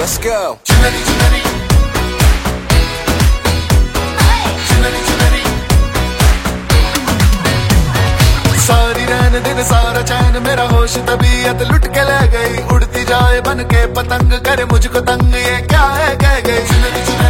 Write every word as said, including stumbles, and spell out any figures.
Let's go. चुनरी चुनरी चुनरी चुनरी सारी रहने दिन सारा चैन मेरा होश तबीयत लुट के ले गई। उड़ती जाए बन के पतंग करे मुझको तंग, ये क्या है कह गई। चुनरी चुनरी